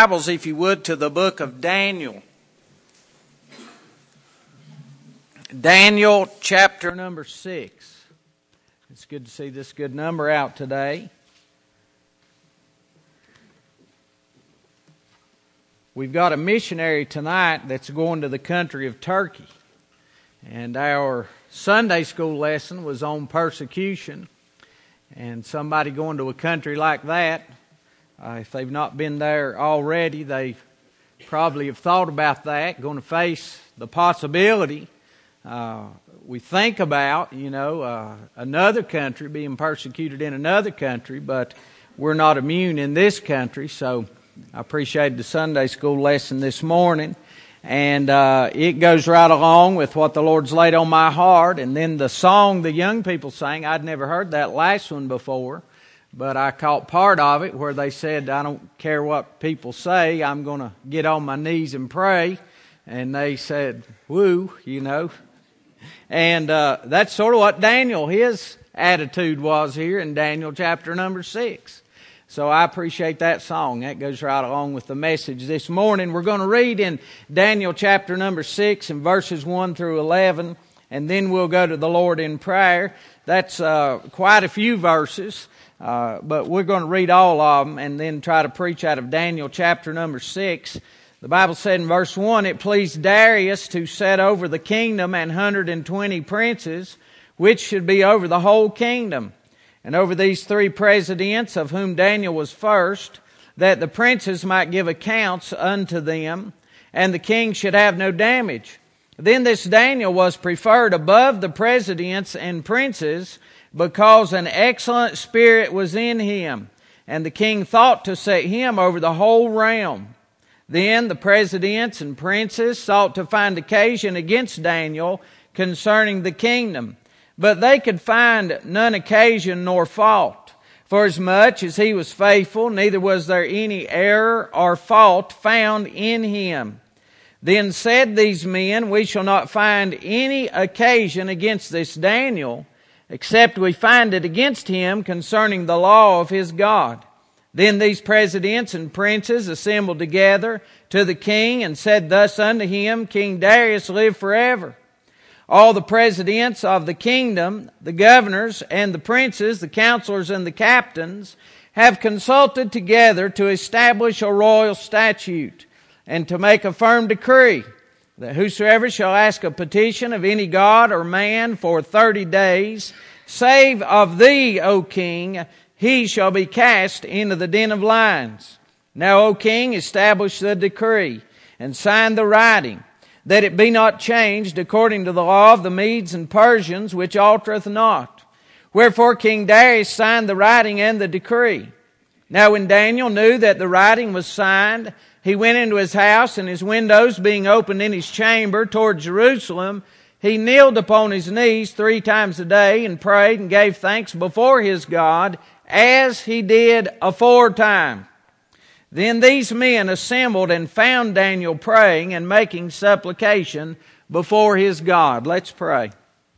Bibles, if you would, to the book of Daniel. Daniel chapter number 6. It's good to see this good number out today. We've got a missionary tonight that's going to the country of Turkey. And our Sunday school lesson was on persecution. And somebody going to a country like that, if they've not been there already, they probably have thought about that, going to face the possibility. We think about, another country being persecuted in another country, but we're not immune in this country. So I appreciated the Sunday school lesson this morning. And it goes right along with what the Lord's laid on my heart. And then the song the young people sang, I'd never heard that last one before. But I caught part of it where they said, I don't care what people say, I'm going to get on my knees and pray. And they said, woo, And that's sort of what Daniel, his attitude was here in Daniel chapter number 6. So I appreciate that song. That goes right along with the message this morning. We're going to read in Daniel chapter number 6 and verses 1 through 11. And then we'll go to the Lord in prayer. That's quite a few verses. But we're going to read all of them and then try to preach out of Daniel chapter number 6. The Bible said in verse 1, it pleased Darius to set over the kingdom 120 princes, which should be over the whole kingdom, and over these 3 presidents, of whom Daniel was first, that the princes might give accounts unto them, and the king should have no damage. Then this Daniel was preferred above the presidents and princes, because an excellent spirit was in him, and the king thought to set him over the whole realm. Then the presidents and princes sought to find occasion against Daniel concerning the kingdom, but they could find none occasion nor fault. For as much as he was faithful, neither was there any error or fault found in him. Then said these men, we shall not find any occasion against this Daniel, except we find it against him concerning the law of his God. Then these presidents and princes assembled together to the king and said thus unto him, King Darius, live forever. All the presidents of the kingdom, the governors and the princes, the counselors and the captains, have consulted together to establish a royal statute and to make a firm decree that whosoever shall ask a petition of any god or man for 30 days, save of thee, O king, he shall be cast into the den of lions. Now, O king, establish the decree and sign the writing, that it be not changed according to the law of the Medes and Persians, which altereth not. Wherefore King Darius signed the writing and the decree. Now when Daniel knew that the writing was signed, he went into his house, and his windows being opened in his chamber toward Jerusalem, he kneeled upon his knees 3 times a day and prayed and gave thanks before his God, as he did aforetime. Then these men assembled and found Daniel praying and making supplication before his God. Let's pray.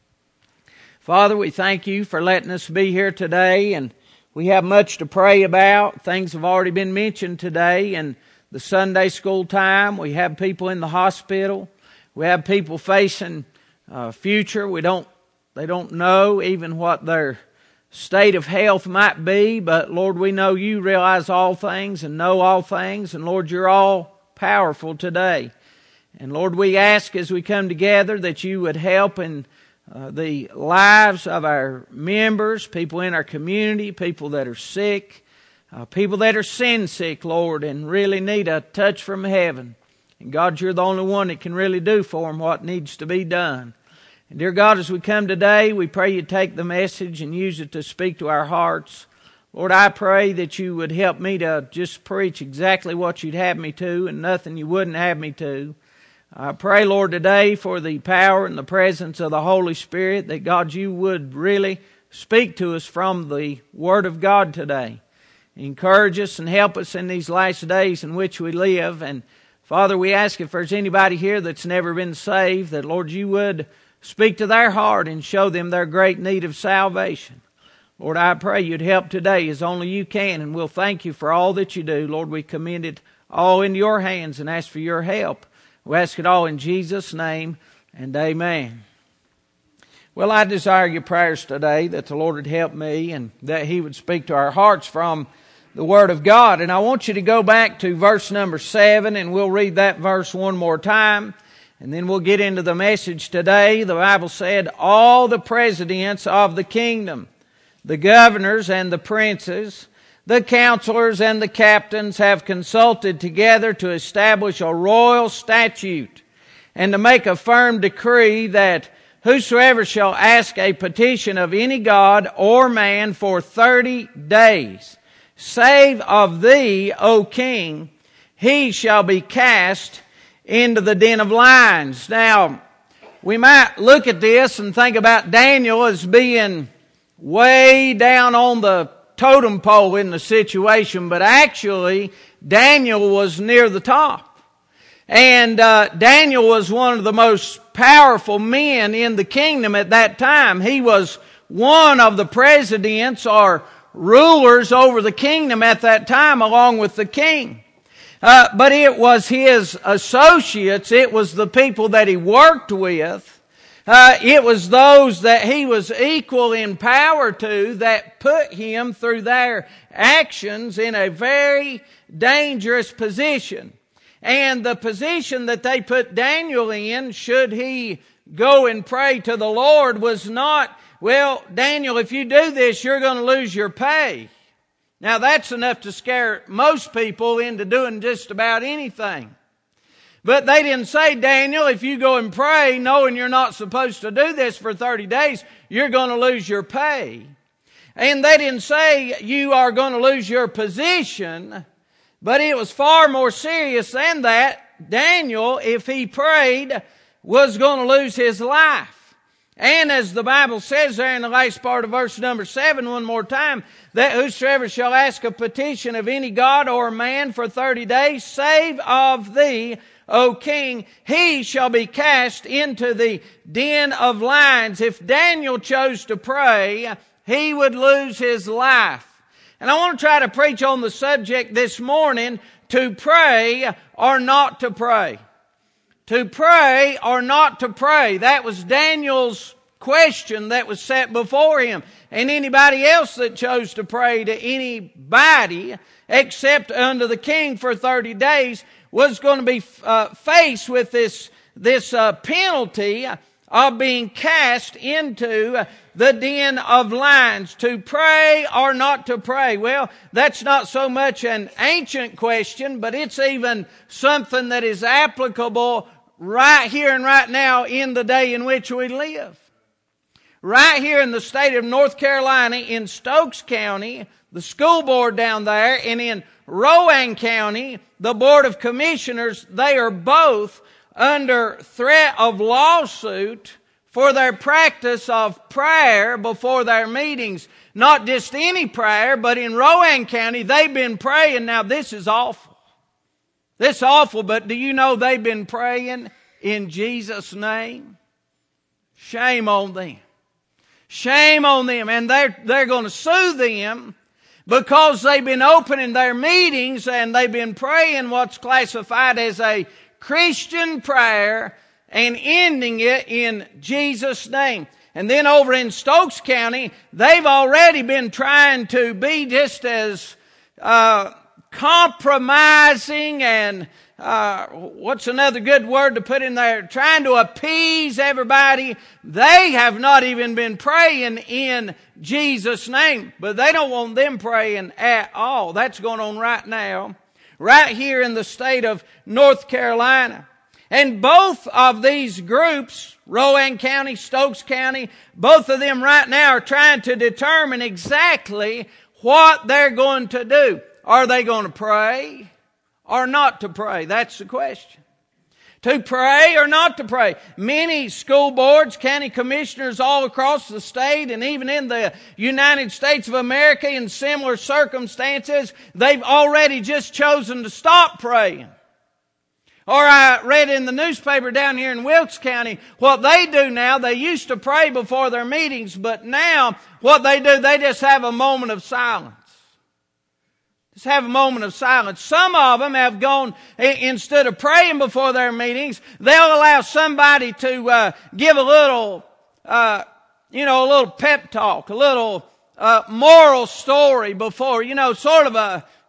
Father, we thank you for letting us be here today, and we have much to pray about. Things have already been mentioned today in the Sunday school time. We have people in the hospital. We have people facing future. They don't know even what their state of health might be, but Lord, we know you realize all things and know all things, and Lord, you're all powerful today. And Lord, we ask as we come together that you would help in the lives of our members, people in our community, people that are sick, people that are sin sick, Lord, and really need a touch from heaven. And God, you're the only one that can really do for them what needs to be done. And dear God, as we come today, we pray you take the message and use it to speak to our hearts. Lord, I pray that you would help me to just preach exactly what you'd have me to and nothing you wouldn't have me to. I pray, Lord, today for the power and the presence of the Holy Spirit, that God, you would really speak to us from the Word of God today. Encourage us and help us in these last days in which we live. And Father, we ask if there's anybody here that's never been saved, that Lord, you would speak to their heart and show them their great need of salvation. Lord, I pray you'd help today as only you can, and we'll thank you for all that you do. Lord, we commend it all into your hands and ask for your help. We ask it all in Jesus' name, and amen. Well, I desire your prayers today that the Lord would help me and that He would speak to our hearts from the Word of God. And I want you to go back to verse number 7, and we'll read that verse one more time. And then we'll get into the message today. The Bible said, all the presidents of the kingdom, the governors and the princes, the counselors and the captains have consulted together to establish a royal statute and to make a firm decree that whosoever shall ask a petition of any god or man for 30 days, save of thee, O king, he shall be cast into the den of lions. Now, we might look at this and think about Daniel as being way down on the totem pole in the situation, but actually Daniel was near the top. And Daniel was one of the most powerful men in the kingdom at that time. He was one of the presidents or rulers over the kingdom at that time, along with the king. But it was his associates, it was the people that he worked with, it was those that he was equal in power to that put him through their actions in a very dangerous position. And the position that they put Daniel in, should he go and pray to the Lord, was not, well, Daniel, if you do this, you're going to lose your pay. Now that's enough to scare most people into doing just about anything. But they didn't say, Daniel, if you go and pray knowing you're not supposed to do this for 30 days, you're going to lose your pay. And they didn't say you are going to lose your position, but it was far more serious than that. Daniel, if he prayed, was going to lose his life. And as the Bible says there in the last part of verse number 7 one more time, that whosoever shall ask a petition of any god or man for 30 days, save of thee, O king, he shall be cast into the den of lions. If Daniel chose to pray, he would lose his life. And I want to try to preach on the subject this morning, to pray or not to pray. To pray or not to pray. That was Daniel's question that was set before him. And anybody else that chose to pray to anybody except unto the king for 30 days was going to be faced with this penalty of being cast into the den of lions. To pray or not to pray? Well, that's not so much an ancient question, but it's even something that is applicable right here and right now in the day in which we live. Right here in the state of North Carolina, in Stokes County, the school board down there, and in Rowan County, the Board of Commissioners, they are both under threat of lawsuit for their practice of prayer before their meetings. Not just any prayer, but in Rowan County, they've been praying. Now, this is awful. This is awful, but do you know they've been praying in Jesus' name? Shame on them. Shame on them. And they're going to sue them because they've been opening their meetings and they've been praying what's classified as a Christian prayer and ending it in Jesus' name. And then over in Stokes County, they've already been trying to be just as compromising and what's another good word to put in there? Trying to appease everybody. They have not even been praying in Jesus' name, but they don't want them praying at all. That's going on right now, right here in the state of North Carolina. And both of these groups, Rowan County, Stokes County, both of them right now are trying to determine exactly what they're going to do. Are they going to pray or not to pray? That's the question. To pray or not to pray. Many school boards, county commissioners all across the state and even in the United States of America in similar circumstances, they've already just chosen to stop praying. Or I read in the newspaper down here in Wilkes County, what they do now, they used to pray before their meetings, but now what they do, they just have a moment of silence. Just have a moment of silence. Some of them have gone, instead of praying before their meetings, they'll allow somebody to give a little, a little pep talk, a little moral story before, sort of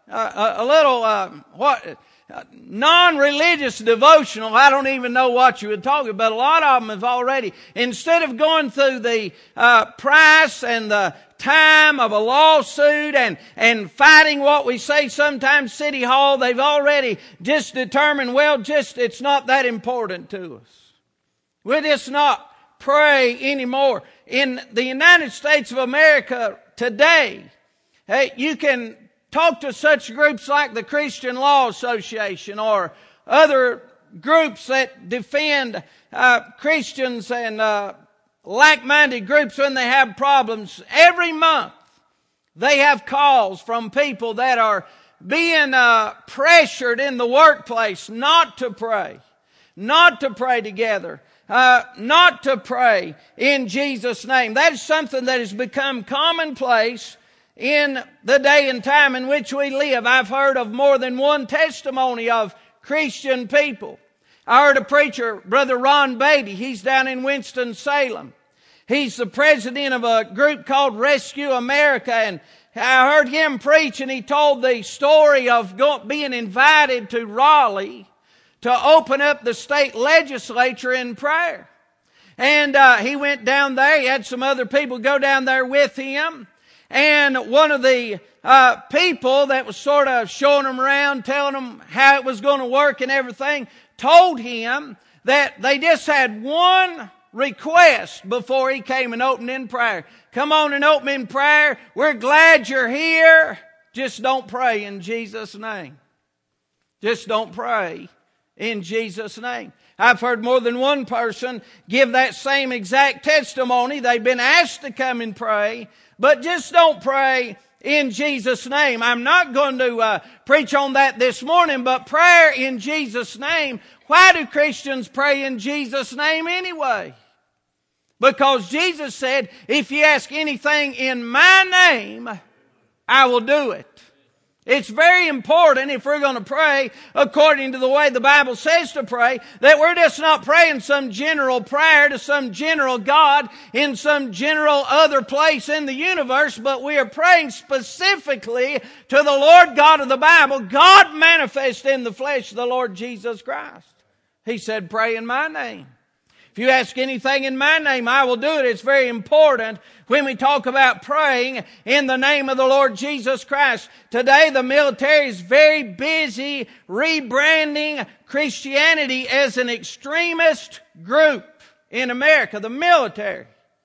a little, non-religious devotional. I don't even know what you would talk about, but a lot of them have already, instead of going through the price and the time of a lawsuit and fighting what we say sometimes City Hall, they've already just determined, it's not that important to us. We'll just not pray anymore. In the United States of America today, you can talk to such groups like the Christian Law Association or other groups that defend Christians and like-minded groups when they have problems. Every month they have calls from people that are being pressured in the workplace not to pray together, not to pray in Jesus' name. That is something that has become commonplace in the day and time in which we live. I've heard of more than one testimony of Christian people. I heard a preacher, Brother Ron Beatty. He's down in Winston-Salem. He's the president of a group called Rescue America, and I heard him preach, and he told the story of being invited to Raleigh to open up the state legislature in prayer. And he went down there. He had some other people go down there with him. And one of the people that was sort of showing him around, telling him how it was going to work and everything, told him that they just had one request before he came and opened in prayer. Come on and open in prayer. We're glad you're here. Just don't pray in Jesus' name. Just don't pray in Jesus' name. I've heard more than one person give that same exact testimony. They've been asked to come and pray, but just don't pray in Jesus' name. I'm not going to preach on that this morning, but prayer in Jesus' name. Why do Christians pray in Jesus' name anyway? Because Jesus said, if you ask anything in my name, I will do it. It's very important, if we're going to pray according to the way the Bible says to pray, that we're just not praying some general prayer to some general God in some general other place in the universe, but we are praying specifically to the Lord God of the Bible, God manifest in the flesh, the Lord Jesus Christ. He said, pray in my name. If you ask anything in my name, I will do it. It's very important when we talk about praying in the name of the Lord Jesus Christ. Today, the military is very busy rebranding Christianity as an extremist group in America. The military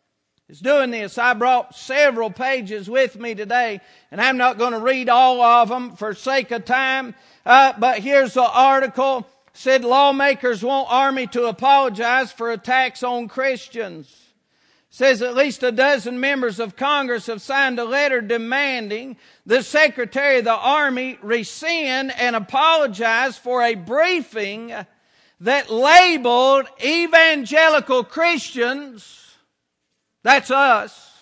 is doing this. I brought several pages with me today, and I'm not going to read all of them for sake of time. But here's the article. Said lawmakers want Army to apologize for attacks on Christians. Says at least a dozen members of Congress have signed a letter demanding the Secretary of the Army rescind and apologize for a briefing that labeled evangelical Christians, that's us,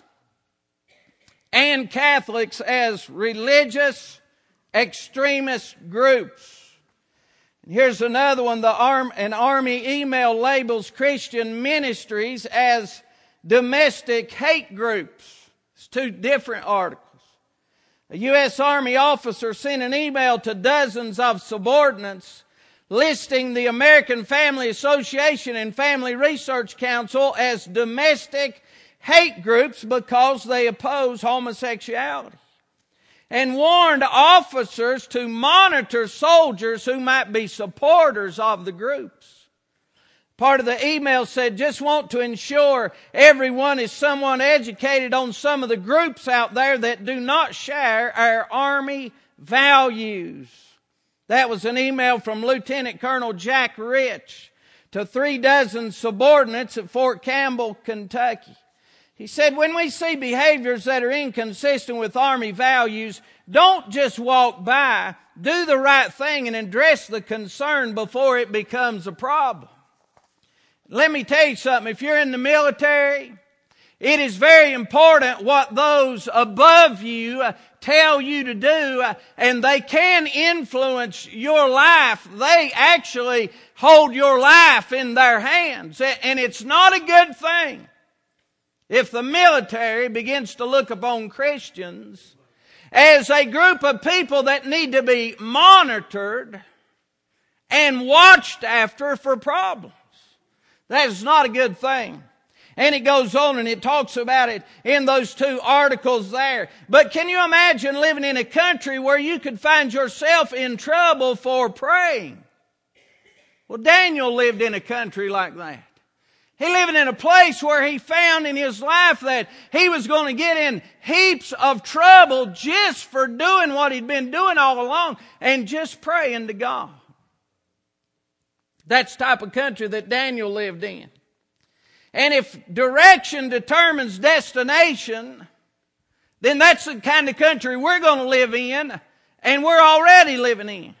and Catholics as religious extremist groups. Here's another one. An Army email labels Christian ministries as domestic hate groups. It's two different articles. A U.S. Army officer sent an email to dozens of subordinates listing the American Family Association and Family Research Council as domestic hate groups because they oppose homosexuality, and warned officers to monitor soldiers who might be supporters of the groups. Part of the email said, just want to ensure everyone is somewhat educated on some of the groups out there that do not share our Army values. That was an email from Lieutenant Colonel Jack Rich to 36 subordinates at Fort Campbell, Kentucky. He said, when we see behaviors that are inconsistent with Army values, don't just walk by. Do the right thing and address the concern before it becomes a problem. Let me tell you something. If you're in the military, It is very important what those above you tell you to do, and they can influence your life. They actually hold your life in their hands, and it's not a good thing if the military begins to look upon Christians as a group of people that need to be monitored and watched after for problems. That is not a good thing. And it goes on and it talks about it in those 2 articles there. But can you imagine living in a country where you could find yourself in trouble for praying? Well, Daniel lived in a country like that. He lived in a place where he found in his life that he was going to get in heaps of trouble just for doing what he'd been doing all along and just praying to God. That's the type of country that Daniel lived in. And if direction determines destination, then that's the kind of country we're going to live in, and we're already living in.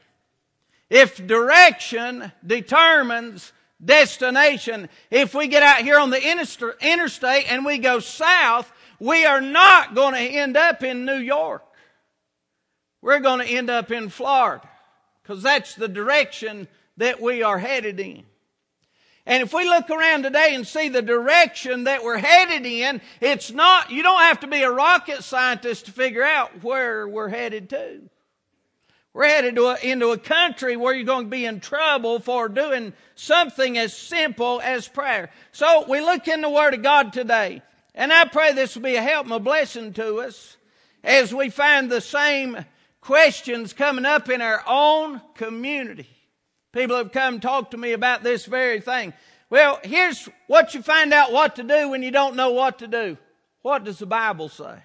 If direction determines destination, if we get out here on the interstate and we go south, we are not going to end up in New York. We're going to end up in Florida, because that's the direction that we are headed in. And if we look around today and see the direction that we're headed in, it's not, you don't have to be a rocket scientist to figure out where we're headed to. We're headed into a country where you're going to be in trouble for doing something as simple as prayer. So we look in the Word of God today, and I pray this will be a help and a blessing to us as we find the same questions coming up in our own community. People have come and talked to me about this very thing. Well, here's what you find out what to do when you don't know what to do. What does the Bible say?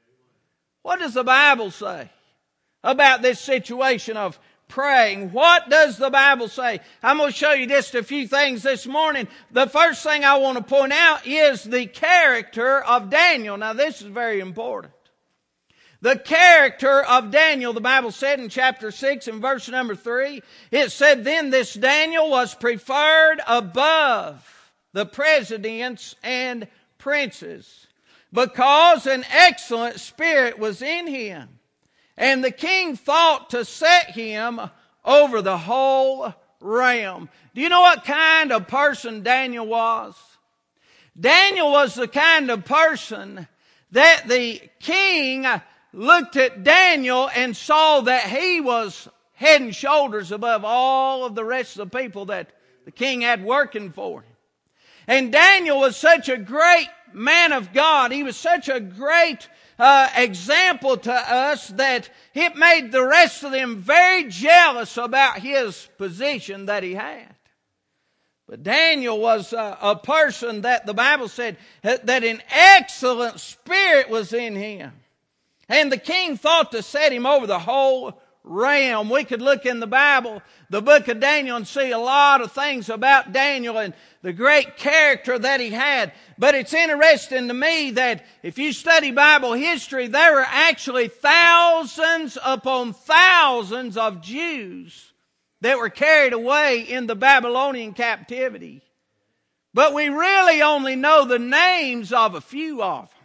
What does the Bible say about this situation of praying? What does the Bible say? I'm going to show you just a few things this morning. The first thing I want to point out is the character of Daniel. Now, this is very important. The character of Daniel, the Bible said in chapter 6 and verse number 3, it said, "Then this Daniel was preferred above the presidents and princes, because an excellent spirit was in him. And the king thought to set him over the whole realm." Do you know what kind of person Daniel was? Daniel was the kind of person that the king looked at Daniel and saw that he was head and shoulders above all of the rest of the people that the king had working for him. And Daniel was such a great man of God. He was such a great example to us that it made the rest of them very jealous about his position that he had. But Daniel was a person that the Bible said that an excellent spirit was in him. And the king thought to set him over the whole realm. We could look in the Bible, the book of Daniel, and see a lot of things about Daniel and the great character that he had. But it's interesting to me that if you study Bible history, there were actually thousands upon thousands of Jews that were carried away in the Babylonian captivity. But we really only know the names of a few of them.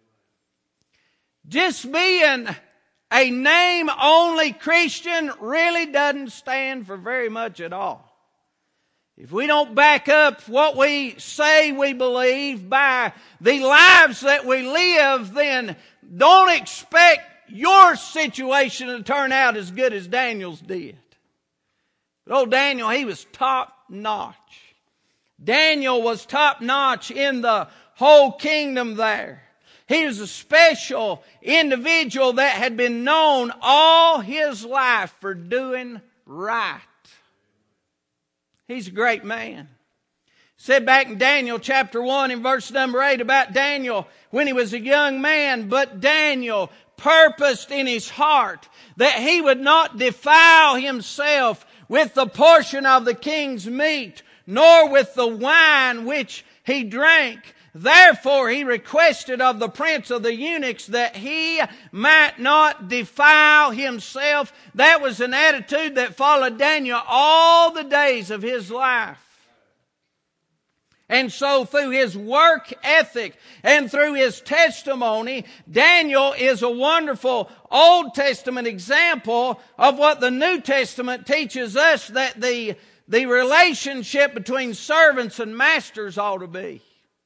Just being a name-only Christian really doesn't stand for very much at all. If we don't back up what we say we believe by the lives that we live, then don't expect your situation to turn out as good as Daniel's did. But old Daniel, he was top-notch. Daniel was top-notch in the whole kingdom there. He was a special individual that had been known all his life for doing right. He's a great man. It said back in Daniel chapter 1 and verse number 8 about Daniel when he was a young man, "But Daniel purposed in his heart that he would not defile himself with the portion of the king's meat, nor with the wine which he drank. Therefore he requested of the prince of the eunuchs that he might not defile himself." That was an attitude that followed Daniel all the days of his life. And so through his work ethic and through his testimony, Daniel is a wonderful Old Testament example of what the New Testament teaches us that the relationship between servants and masters ought to be.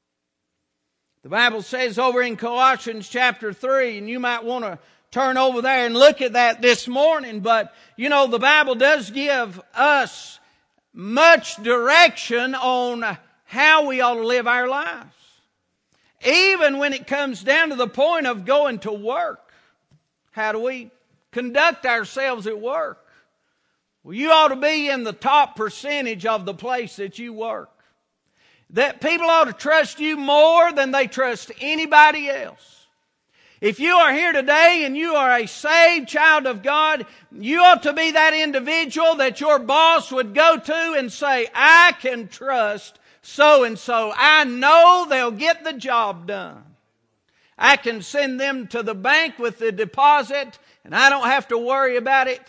The Bible says over in Colossians chapter 3, and you might want to turn over there and look at that this morning, but you know, the Bible does give us much direction on how we ought to live our lives. Even when it comes down to the point of going to work. How do we conduct ourselves at work? Well, you ought to be in the top percentage of the place that you work. That people ought to trust you more than they trust anybody else. If you are here today and you are a saved child of God, you ought to be that individual that your boss would go to and say, I can trust so and so. I know they'll get the job done. I can send them to the bank with the deposit and I don't have to worry about it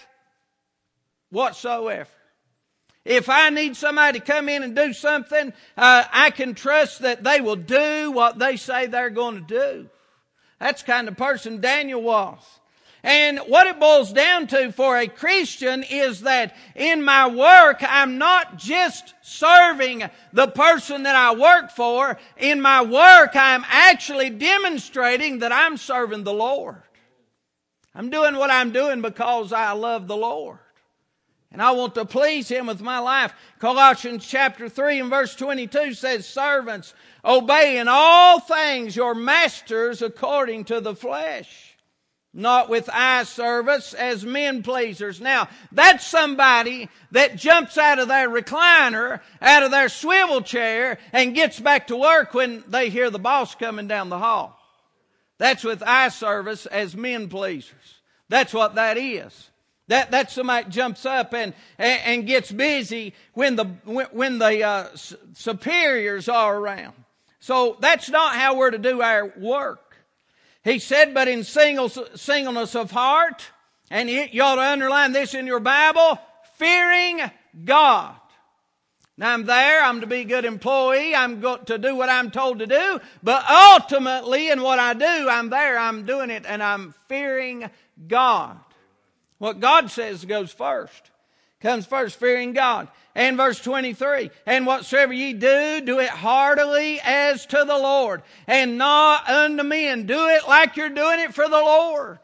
whatsoever. If I need somebody to come in and do something, I can trust that they will do what they say they're going to do. That's the kind of person Daniel was. And what it boils down to for a Christian is that in my work, I'm not just serving the person that I work for. In my work, I'm actually demonstrating that I'm serving the Lord. I'm doing what I'm doing because I love the Lord. And I want to please Him with my life. Colossians chapter 3 and verse 22 says, servants, obey in all things your masters according to the flesh, not with eye service as men pleasers. Now, that's somebody that jumps out of their recliner, out of their swivel chair, and gets back to work when they hear the boss coming down the hall. That's with eye service as men pleasers. That's what that is. That's somebody that jumps up and gets busy when the superiors are around. So that's not how we're to do our work. He said, but in singleness of heart, and you ought to underline this in your Bible, fearing God. Now I'm to be a good employee, I'm going to do what I'm told to do, but ultimately in what I do, I'm doing it, and I'm fearing God. What God says comes first, fearing God. And verse 23, and whatsoever ye do, do it heartily as to the Lord, and not unto men. Do it like you're doing it for the Lord.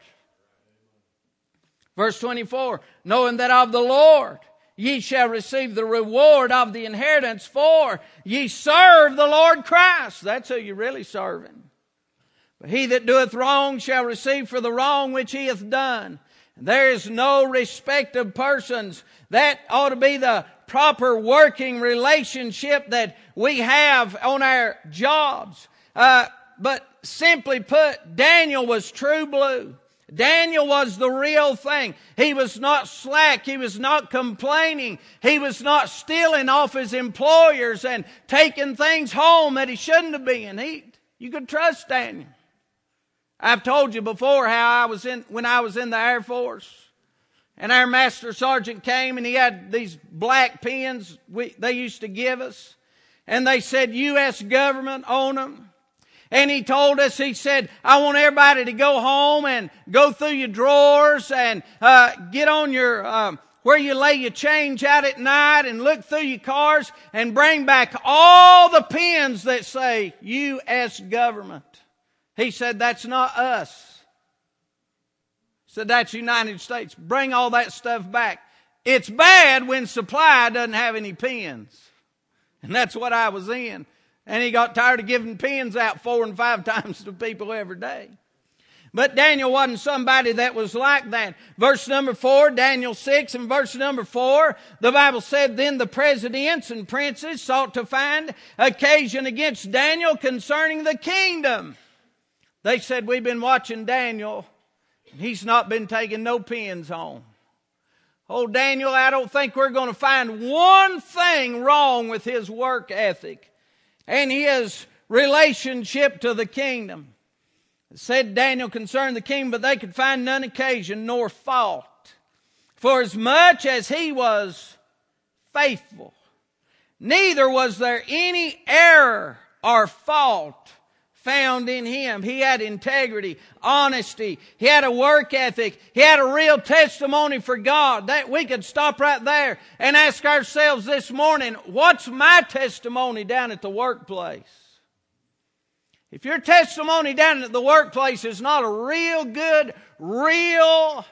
Verse 24, knowing that of the Lord ye shall receive the reward of the inheritance, for ye serve the Lord Christ. That's who you're really serving. But he that doeth wrong shall receive for the wrong which he hath done. There is no respect of persons. That ought to be the proper working relationship that we have on our jobs. But simply put, Daniel was true blue. Daniel was the real thing. He was not slack. He was not complaining. He was not stealing off his employers and taking things home that he shouldn't have been. You could trust Daniel. I've told you before how when I was in the Air Force, and our master sergeant came and he had these black pens they used to give us, and they said U.S. government on them. And he told us, he said, I want everybody to go home and go through your drawers and get on your where you lay your change out at night and look through your cars and bring back all the pens that say U.S. government. He said, that's not us. He said, that's United States. Bring all that stuff back. It's bad when supply doesn't have any pens. And that's what I was in. And he got tired of giving pens out 4 and 5 times to people every day. But Daniel wasn't somebody that was like that. Verse number 4, Daniel 6 and verse number 4, the Bible said, then the presidents and princes sought to find occasion against Daniel concerning the kingdom. They said, we've been watching Daniel. He's not been taking no pens home. Oh, Daniel, I don't think we're going to find one thing wrong with his work ethic and his relationship to the kingdom. It said Daniel concerned the king, but they could find none occasion nor fault. For as much as he was faithful. neither was there any error or fault found in him. He had integrity, honesty. He had a work ethic. He had a real testimony for God. That we could stop right there and ask ourselves this morning, what's my testimony down at the workplace? If your testimony down at the workplace is not a real good, real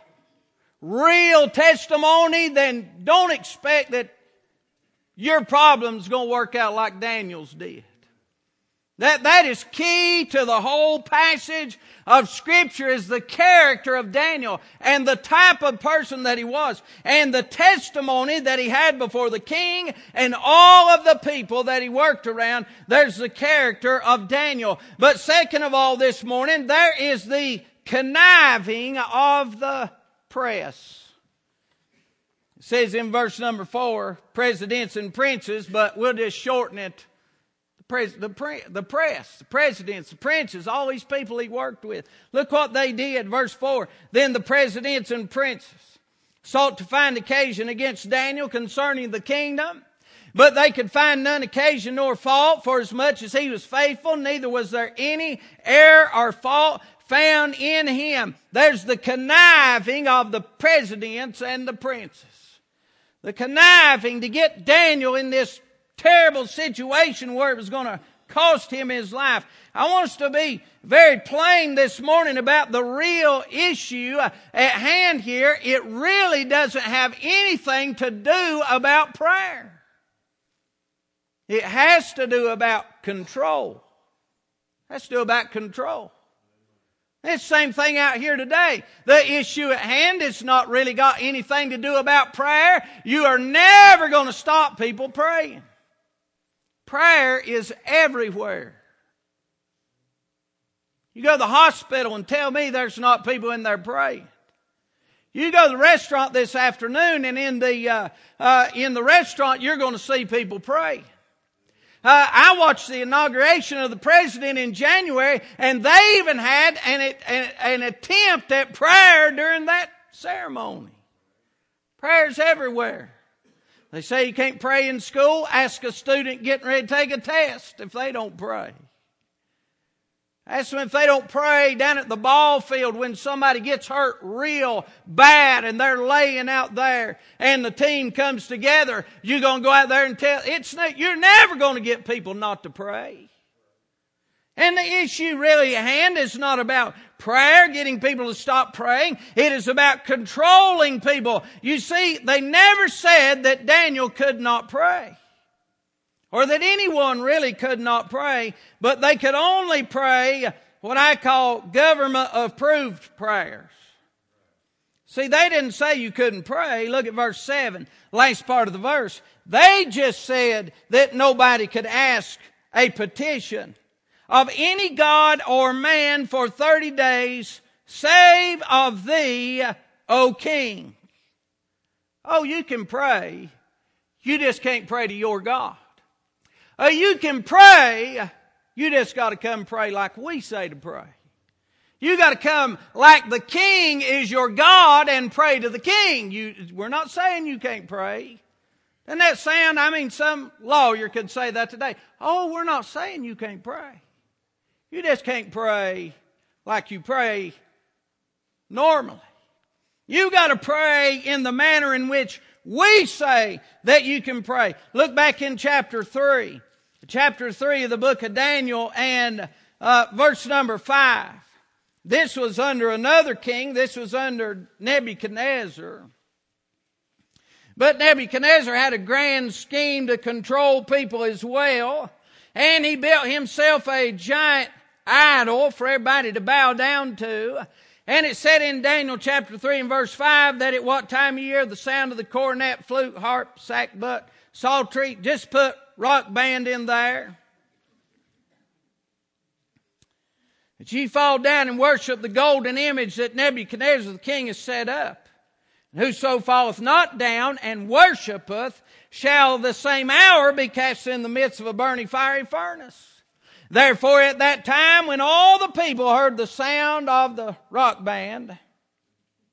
testimony, then don't expect that your problem's going to work out like Daniel's did. That is key to the whole passage of Scripture, is the character of Daniel and the type of person that he was and the testimony that he had before the king and all of the people that he worked around. There's the character of Daniel. But second of all this morning, there is the conniving of the press. It says in verse number 4, presidents and princes, but we'll just shorten it. The press, the presidents, the princes, all these people he worked with. Look what they did. Verse 4, then the presidents and princes sought to find occasion against Daniel concerning the kingdom, but they could find none occasion nor fault, for as much as he was faithful, neither was there any error or fault found in him. There's the conniving of the presidents and the princes. The conniving to get Daniel in this terrible situation where it was going to cost him his life. I want us to be very plain this morning about the real issue at hand here. It really doesn't have anything to do about prayer. It has to do about control. It has to do about control. It's the same thing out here today. The issue at hand has not really got anything to do about prayer. You are never going to stop people praying. Prayer is everywhere. You go to the hospital and tell me there's not people in there praying. You go to the restaurant this afternoon, and in the restaurant you're going to see people pray. I watched the inauguration of the president in January, and they even had an attempt at prayer during that ceremony. Prayer's everywhere. They say you can't pray in school. Ask a student getting ready to take a test if they don't pray. Ask them if they don't pray down at the ball field when somebody gets hurt real bad and they're laying out there and the team comes together. You're going to go out there and you're never going to get people not to pray. And the issue really at hand is not about prayer, getting people to stop praying. It is about controlling people. You see, they never said that Daniel could not pray, or that anyone really could not pray, but they could only pray what I call government-approved prayers. See, they didn't say you couldn't pray. Look at verse 7, last part of the verse. They just said that nobody could ask a petition of any god or man for 30 days, save of thee, O king. Oh, you can pray. You just can't pray to your God. You can pray. You just got to come pray like we say to pray. You got to come like the king is your God and pray to the king. We're not saying you can't pray. Doesn't that sound, some lawyer could say that today. Oh, we're not saying you can't pray. You just can't pray like you pray normally. You got to pray in the manner in which we say that you can pray. Look back in chapter 3. Chapter 3 of the book of Daniel and verse number 5. This was under another king. This was under Nebuchadnezzar. But Nebuchadnezzar had a grand scheme to control people as well. And he built himself a giant idol for everybody to bow down to. And it said in Daniel chapter 3 and verse 5 that at what time of year the sound of the cornet, flute, harp, sackbut, psaltery, just put rock band in there. That ye fall down and worship the golden image that Nebuchadnezzar the king has set up. And whoso falleth not down and worshipeth shall the same hour be cast in the midst of a burning fiery furnace. Therefore at that time when all the people heard the sound of the rock band,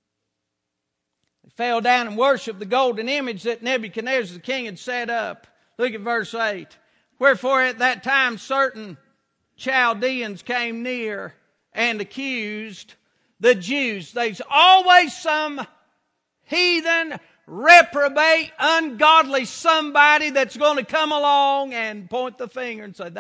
they fell down and worshiped the golden image that Nebuchadnezzar the king had set up. Look at verse 8. Wherefore at that time certain Chaldeans came near and accused the Jews. There's always some heathen, reprobate, ungodly somebody that's going to come along and point the finger and say,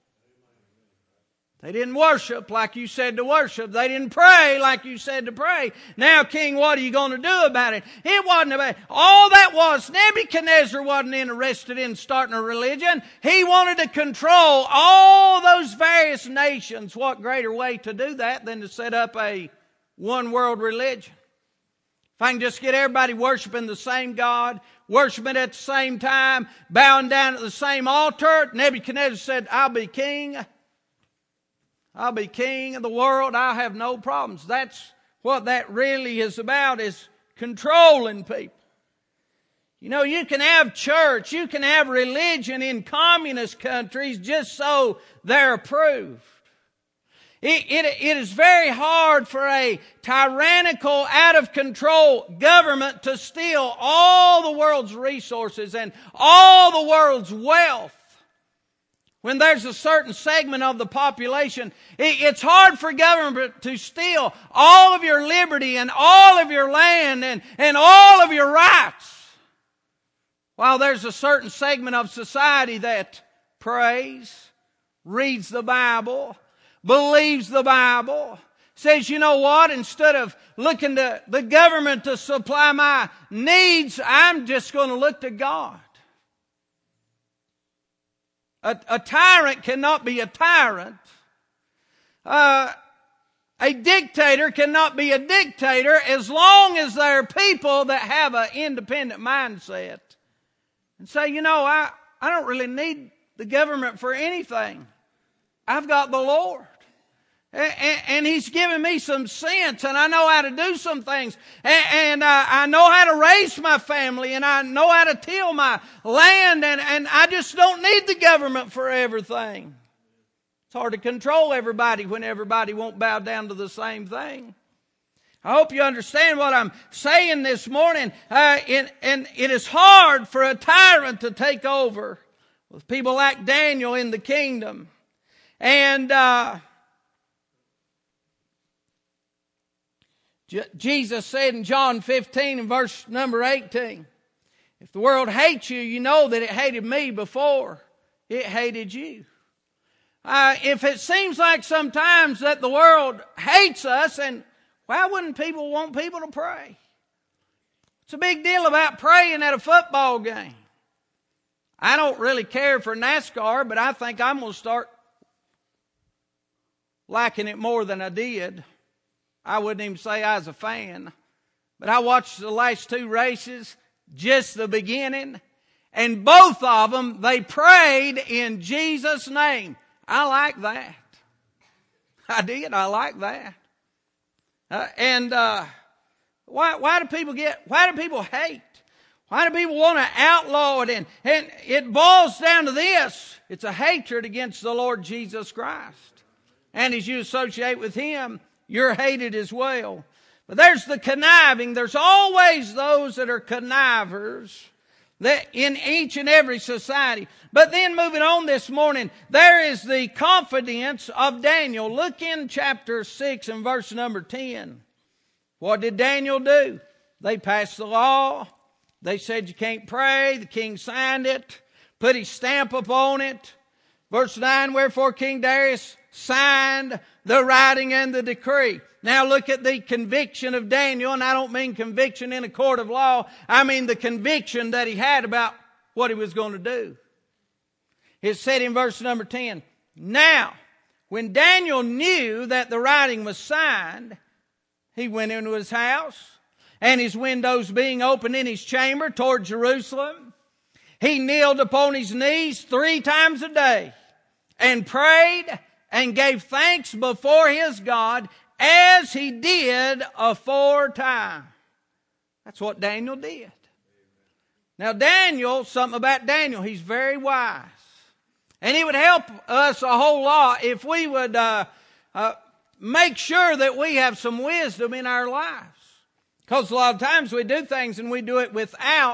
they didn't worship like you said to worship. They didn't pray like you said to pray. Now, King, what are you going to do about it? It wasn't about all that was. Nebuchadnezzar wasn't interested in starting a religion. He wanted to control all those various nations. What greater way to do that than to set up a one world religion? If I can just get everybody worshiping the same God, worshiping at the same time, bowing down at the same altar, Nebuchadnezzar said, I'll be king. I'll be king of the world. I'll have no problems. That's what that really is about, is controlling people. You know, you can have church, you can have religion in communist countries just so they're approved. It is very hard for a tyrannical, out of control government to steal all the world's resources and all the world's wealth. When there's a certain segment of the population, it's hard for government to steal all of your liberty and all of your land and all of your rights. While there's a certain segment of society that prays, reads the Bible, believes the Bible, says, you know what, instead of looking to the government to supply my needs, I'm just going to look to God. A tyrant cannot be a tyrant. A dictator cannot be a dictator as long as there are people that have an independent mindset and say, you know, I don't really need the government for anything. I've got the Lord. And He's given me some sense, and I know how to do some things. And I know how to raise my family, and I know how to till my land, and I just don't need the government for everything. It's hard to control everybody when everybody won't bow down to the same thing. I hope you understand what I'm saying this morning. And it is hard for a tyrant to take over with people like Daniel in the kingdom. And Jesus said in John 15 and verse number 18, if the world hates you, you know that it hated me before it hated you. If it seems like sometimes that the world hates us, and why wouldn't people want people to pray? It's a big deal about praying at a football game. I don't really care for NASCAR, but I think I'm going to start liking it more than I did. I wouldn't even say I was a fan. But I watched the last two races, just the beginning. And both of them, they prayed in Jesus' name. I like that. I did. I like that. Why do people hate? Why do people want to outlaw it? And it boils down to this. It's a hatred against the Lord Jesus Christ. And as you associate with Him, you're hated as well. But there's the conniving. There's always those that are connivers that in each and every society. But then moving on this morning, there is the confidence of Daniel. Look in chapter 6 and verse number 10. What did Daniel do? They passed the law. They said you can't pray. The king signed it, put his stamp upon it. Verse 9, wherefore King Darius signed the writing and the decree. Now look at the conviction of Daniel, and I don't mean conviction in a court of law. I mean the conviction that he had about what he was going to do. It said in verse number 10, now, when Daniel knew that the writing was signed, he went into his house, and his windows being open in his chamber toward Jerusalem, he kneeled upon his knees 3 times a day, and prayed and gave thanks before his God as he did aforetime. That's what Daniel did. Now Daniel, something about Daniel, he's very wise. And it would help us a whole lot if we would make sure that we have some wisdom in our lives. Because a lot of times we do things and we do it without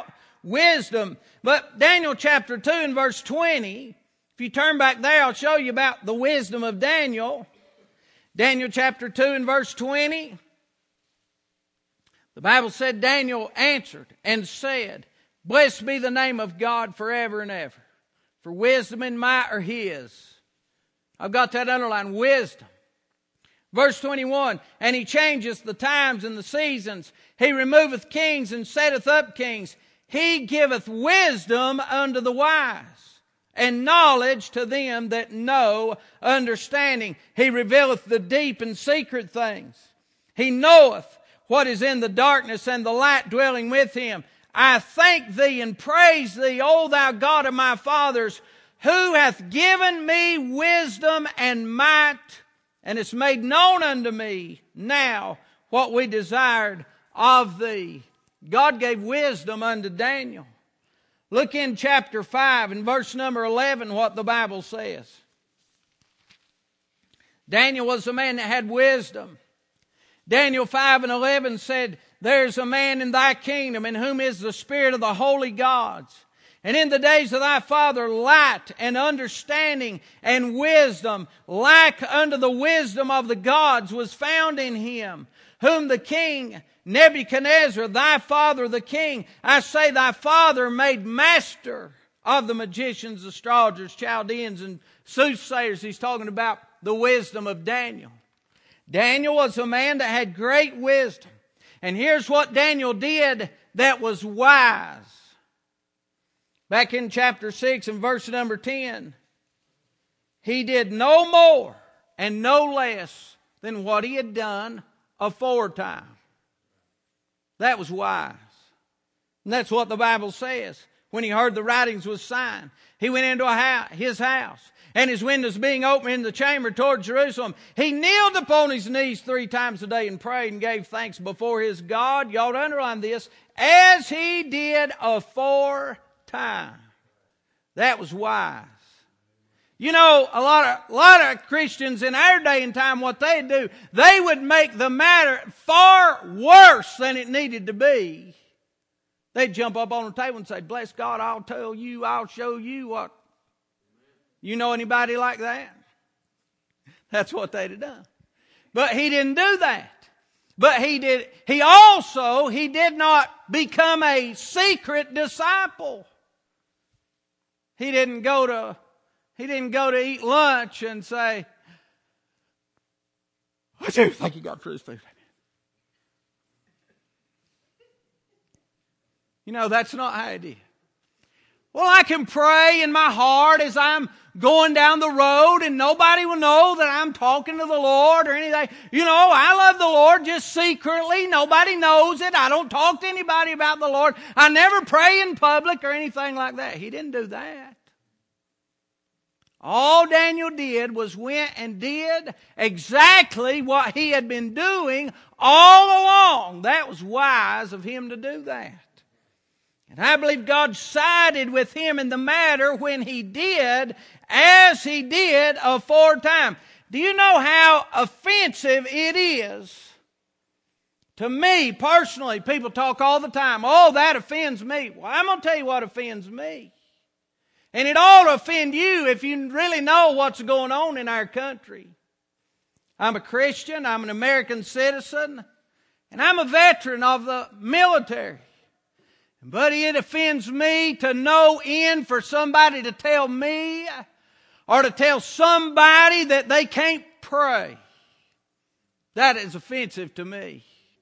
wisdom. But Daniel chapter 2 and verse 20, if you turn back there, I'll show you about the wisdom of Daniel. Daniel chapter 2 and verse 20. The Bible said, Daniel answered and said, Blessed be the name of God forever and ever. For wisdom and might are His. I've got that underlined, wisdom. Verse 21, And He changeth the times and the seasons. He removeth kings and setteth up kings. He giveth wisdom unto the wise, and knowledge to them that know understanding. He revealeth the deep and secret things. He knoweth what is in the darkness, and the light dwelling with Him. I thank Thee and praise Thee, O Thou God of my fathers, who hath given me wisdom and might, and it's made known unto me now what we desired of Thee. God gave wisdom unto Daniel. Look in chapter 5 and verse number 11 what the Bible says. Daniel was a man that had wisdom. Daniel 5 and 11 said, There's a man in thy kingdom in whom is the spirit of the holy gods. And in the days of thy father light and understanding and wisdom, like unto the wisdom of the gods, was found in him, whom the king Nebuchadnezzar, thy father the king, I say thy father, made master of the magicians, astrologers, Chaldeans, and soothsayers. He's talking about the wisdom of Daniel. Daniel was a man that had great wisdom. And here's what Daniel did that was wise. Back in chapter 6 and verse number 10. He did no more and no less than what he had done aforetime. That was wise. And that's what the Bible says. When he heard the writings was signed, he went into his house. And his windows being open in the chamber toward Jerusalem, he kneeled upon his knees 3 times a day and prayed and gave thanks before his God. You ought to underline this. As he did aforetime. That was wise. You know, a lot of Christians in our day and time, what they do, they would make the matter far worse than it needed to be. They'd jump up on the table and say, Bless God, I'll tell you, I'll show you what. You know anybody like that? That's what they'd have done. But he didn't do that. But he did not become a secret disciple. He didn't go to eat lunch and say, What do you think you got for his food? You know, that's not how he did. Well, I can pray in my heart as I'm going down the road and nobody will know that I'm talking to the Lord or anything. You know, I love the Lord just secretly. Nobody knows it. I don't talk to anybody about the Lord. I never pray in public or anything like that. He didn't do that. All Daniel did was went and did exactly what he had been doing all along. That was wise of him to do that. And I believe God sided with him in the matter when he did as he did aforetime. Do you know how offensive it is? To me personally, people talk all the time, oh, that offends me. Well, I'm going to tell you what offends me. And it ought to offend you if you really know what's going on in our country. I'm a Christian, I'm an American citizen, and I'm a veteran of the military. Buddy, it offends me to no end for somebody to tell me or to tell somebody that they can't pray. That is offensive to me.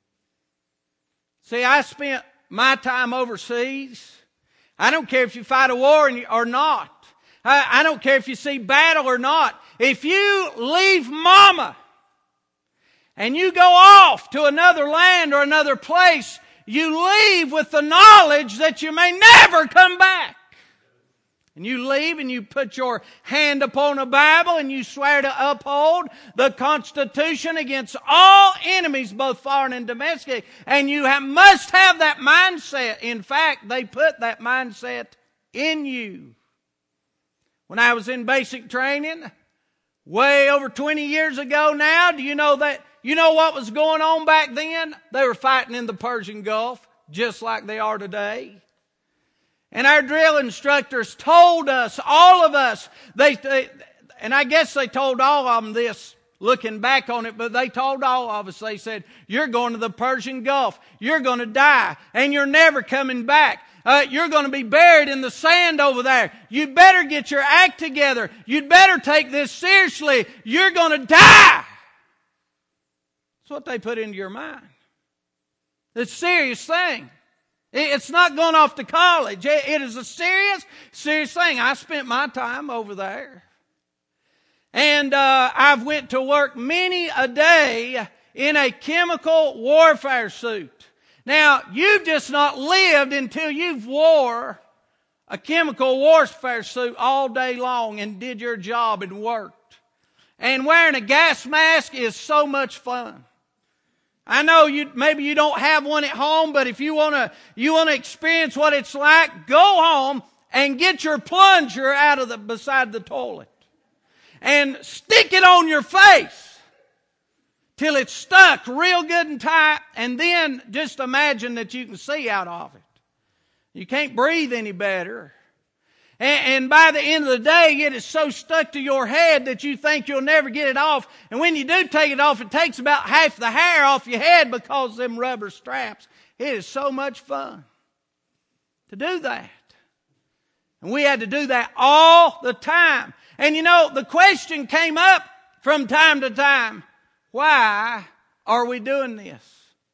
See, I spent my time overseas. I don't care if you fight a war or not. I don't care if you see battle or not. If you leave mama and you go off to another land or another place, you leave with the knowledge that you may never come back. And you leave and you put your hand upon a Bible and you swear to uphold the Constitution against all enemies, both foreign and domestic. And you must have that mindset. In fact, they put that mindset in you. When I was in basic training, way over 20 years ago now, do you know that? You know what was going on back then? They were fighting in the Persian Gulf, just like they are today. And our drill instructors told us, all of us, and I guess they told all of them this, looking back on it, but they told all of us, they said, you're going to the Persian Gulf. You're going to die, and you're never coming back. You're going to be buried in the sand over there. You better get your act together. You'd better take this seriously. You're going to die. That's what they put into your mind. It's a serious thing. It's not going off to college. It is a serious, serious thing. I spent my time over there. And I've went to work many a day in a chemical warfare suit. Now, you've just not lived until you've wore a chemical warfare suit all day long and did your job and worked. And wearing a gas mask is so much fun. I know maybe you don't have one at home, but if you want to experience what it's like, go home and get your plunger out of beside the toilet. And stick it on your face till it's stuck real good and tight, and then just imagine that you can see out of it. You can't breathe any better. And by the end of the day, it is so stuck to your head that you think you'll never get it off. And when you do take it off, it takes about half the hair off your head because of them rubber straps. It is so much fun to do that. And we had to do that all the time. And you know, the question came up from time to time, why are we doing this?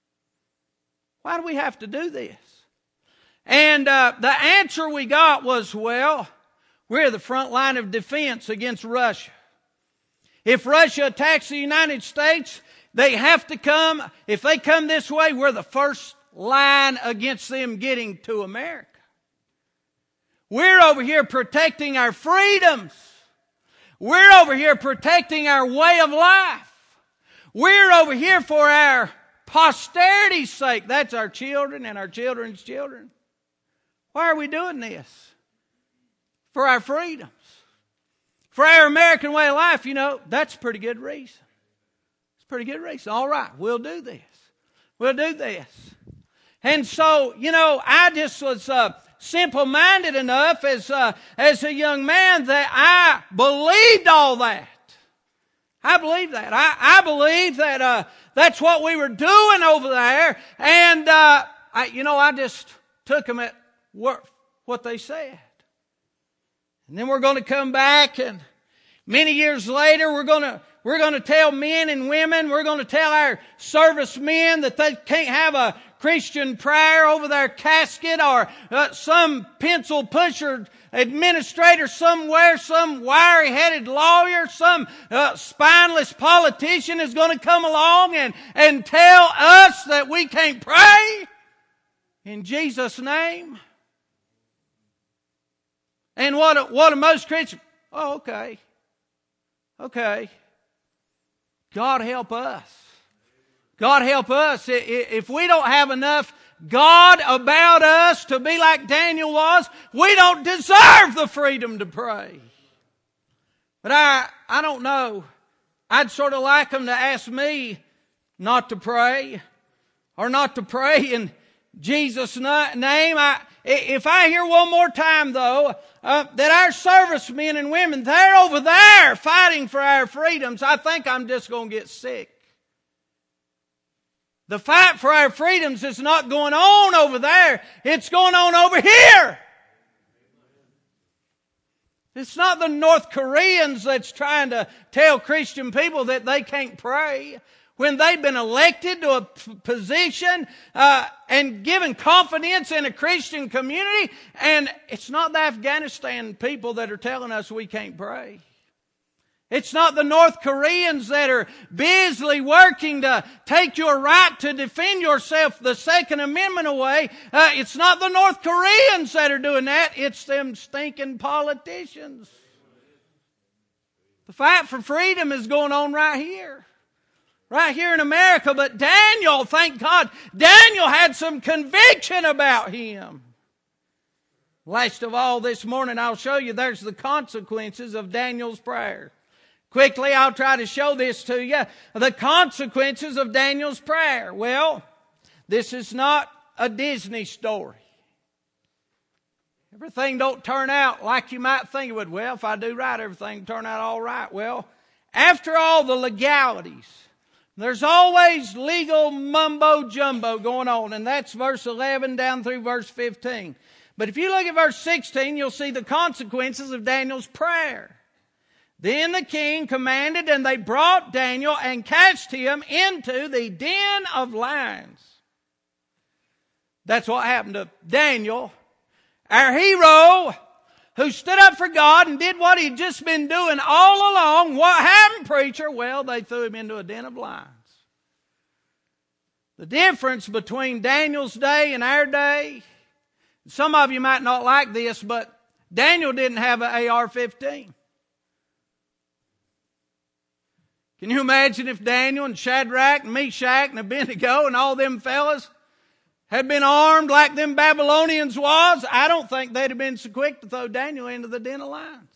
Why do we have to do this? And the answer we got was, well, we're the front line of defense against Russia. If Russia attacks the United States, they have to come. If they come this way, we're the first line against them getting to America. We're over here protecting our freedoms. We're over here protecting our way of life. We're over here for our posterity's sake. That's our children and our children's children. Why are we doing this? For our freedoms. For our American way of life, you know, that's a pretty good reason. It's a pretty good reason. All right, we'll do this. We'll do this. And so, you know, I just was simple-minded enough as a young man that I believed all that. I believed that. I believed that that's what we were doing over there. And, I just took them at what they said. And then we're going to come back, and many years later, we're going to tell men and women, we're going to tell our servicemen that they can't have a Christian prayer over their casket, or some pencil pusher administrator somewhere, some wiry-headed lawyer, some spineless politician is going to come along and tell us that we can't pray in Jesus' name. And what do most Christians? Oh, okay. Okay. God help us. God help us. If we don't have enough God about us to be like Daniel was, we don't deserve the freedom to pray. But I don't know. I'd sort of like them to ask me not to pray, or not to pray in Jesus' name. If I hear one more time, though, that our servicemen and women, they're over there fighting for our freedoms, I think I'm just going to get sick. The fight for our freedoms is not going on over there. It's going on over here. It's not the North Koreans that's trying to tell Christian people that they can't pray when they've been elected to a position and given confidence in a Christian community. And it's not the Afghanistan people that are telling us we can't pray. It's not the North Koreans that are busily working to take your right to defend yourself the Second Amendment away. It's not the North Koreans that are doing that. It's them stinking politicians. The fight for freedom is going on right here. Right here in America. But Daniel, thank God, Daniel had some conviction about him. Last of all, this morning I'll show you there's the consequences of Daniel's prayer. Quickly, I'll try to show this to you. The consequences of Daniel's prayer. Well, this is not a Disney story. Everything don't turn out like you might think it would. Well, if I do right, everything will turn out all right. Well, after all the legalities, there's always legal mumbo-jumbo going on. And that's verse 11 down through verse 15. But if you look at verse 16, you'll see the consequences of Daniel's prayer. Then the king commanded, and they brought Daniel and cast him into the den of lions. That's what happened to Daniel, our hero, who stood up for God and did what he'd just been doing all along. What happened, preacher? Well, they threw him into a den of lions. The difference between Daniel's day and our day, some of you might not like this, but Daniel didn't have an AR-15. Can you imagine if Daniel and Shadrach and Meshach and Abednego and all them fellas had been armed like them Babylonians was? I don't think they'd have been so quick to throw Daniel into the den of lions.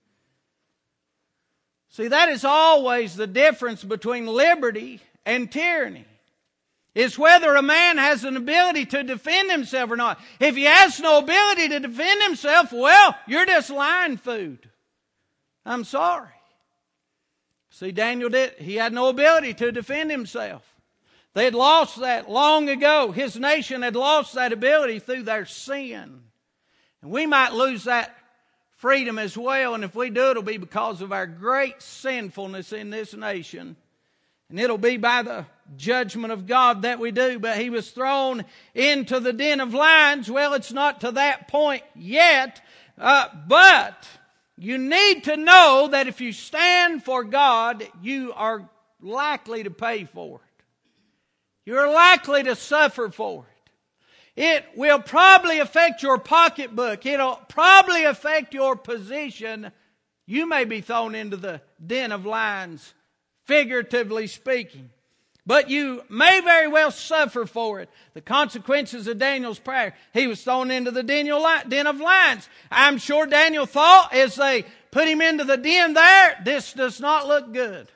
See, that is always the difference between liberty and tyranny. It's whether a man has an ability to defend himself or not. If he has no ability to defend himself, well, you're just lion food. I'm sorry. See, Daniel he had no ability to defend himself. They had lost that long ago. His nation had lost that ability through their sin. And we might lose that freedom as well. And if we do, it'll be because of our great sinfulness in this nation. And it'll be by the judgment of God that we do. But he was thrown into the den of lions. Well, it's not to that point yet. But you need to know that if you stand for God, you are likely to pay for it. You're likely to suffer for it. It will probably affect your pocketbook. It'll probably affect your position. You may be thrown into the den of lions, figuratively speaking. But you may very well suffer for it. The consequences of Daniel's prayer. He was thrown into the den of lions. I'm sure Daniel thought as they put him into the den there, this does not look good.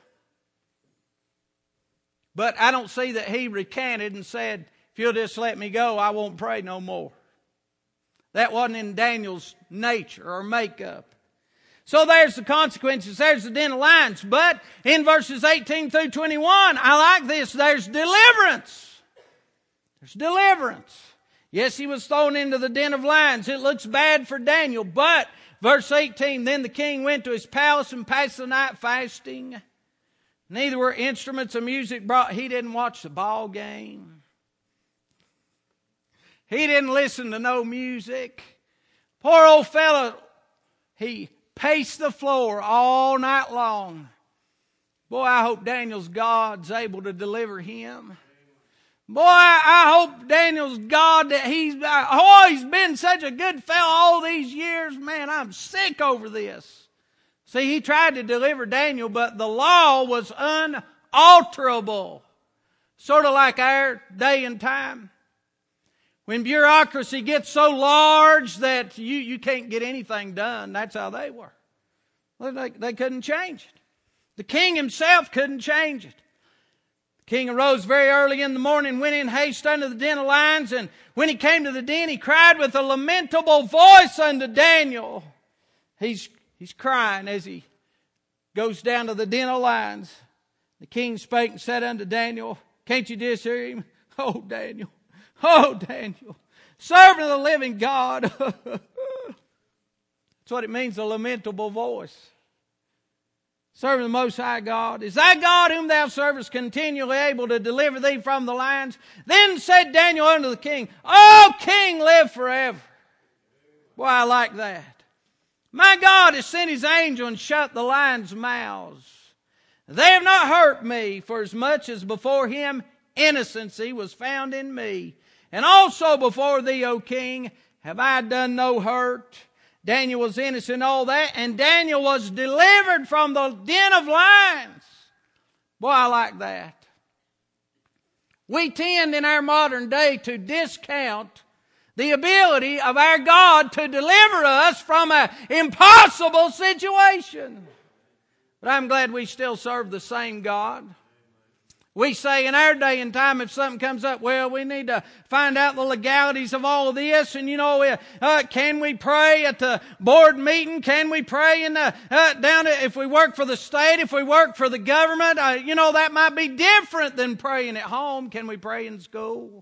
But I don't see that he recanted and said, if you'll just let me go, I won't pray no more. That wasn't in Daniel's nature or makeup. So there's the consequences. There's the den of lions. But in verses 18 through 21, I like this. There's deliverance. There's deliverance. Yes, he was thrown into the den of lions. It looks bad for Daniel. But verse 18, then the king went to his palace and passed the night fasting. Neither were instruments of music brought. He didn't watch the ball game. He didn't listen to no music. Poor old fellow, he paced the floor all night long. Boy, I hope Daniel's God's able to deliver him. Boy, I hope Daniel's God that he's been such a good fellow all these years. Man, I'm sick over this. See, he tried to deliver Daniel, but the law was unalterable. Sort of like our day and time. When bureaucracy gets so large that you can't get anything done, that's how they were. Well, they couldn't change it. The king himself couldn't change it. The king arose very early in the morning, went in haste unto the den of lions, and when he came to the den, he cried with a lamentable voice unto Daniel. He's crying as he goes down to the den of lions. The king spake and said unto Daniel, can't you just hear him? Oh, Daniel. Oh, Daniel. Servant of the living God. That's what it means, a lamentable voice. Servant of the Most High God. Is thy God whom thou servest continually able to deliver thee from the lions? Then said Daniel unto the king, O king, live forever. Boy, I like that. My God has sent his angel and shut the lions' mouths. They have not hurt me, for as much as before him innocency was found in me. And also before thee, O king, have I done no hurt. Daniel was innocent in all that, and Daniel was delivered from the den of lions. Boy, I like that. We tend in our modern day to discount the ability of our God to deliver us from an impossible situation. But I'm glad we still serve the same God. We say in our day and time, if something comes up, well, we need to find out the legalities of all of this. And, can we pray at the board meeting? Can we pray if we work for the state, if we work for the government? That might be different than praying at home. Can we pray in school?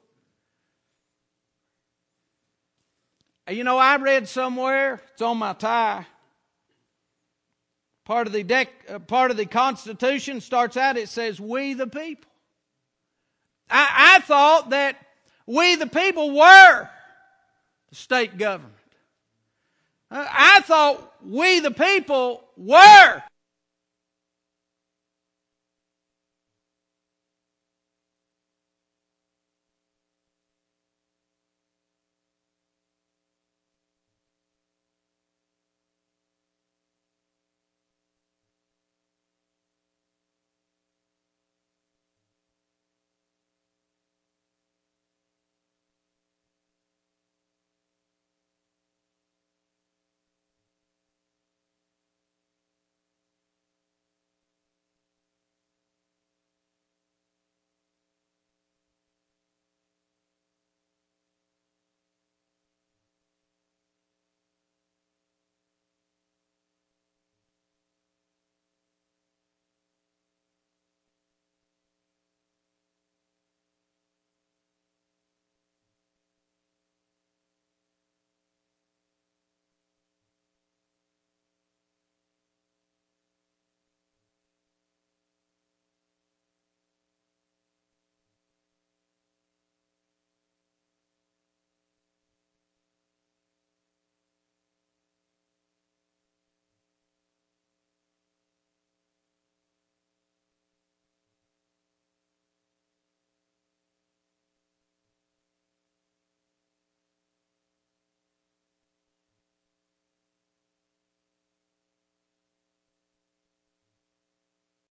I read somewhere, it's on my tie, part of the Constitution starts out, it says, we the people. I thought that we the people were the state government. I thought we the people were